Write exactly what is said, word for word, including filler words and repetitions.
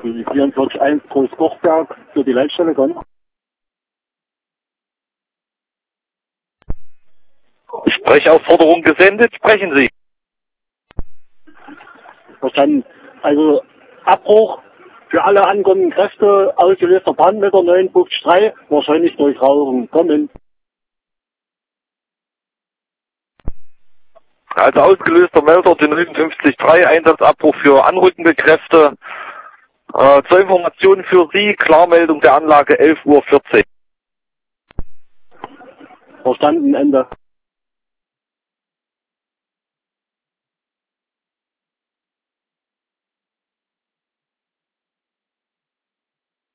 Die vierundvierzig eins Groß-Kochberg für die Leitstelle kommen. Sprechaufforderung gesendet, sprechen Sie. Verstanden. Also Abbruch für alle ankommenden Kräfte, ausgelöster Brandmeter neunundfünfzig drei, wahrscheinlich durch Rauchen. Kommen. Also ausgelöster Melder, den neunundfünfzig drei, Einsatzabbruch für anrückende Kräfte. Äh, zur Information für Sie, Klarmeldung der Anlage elf Uhr vierzehn. Verstanden, Ende.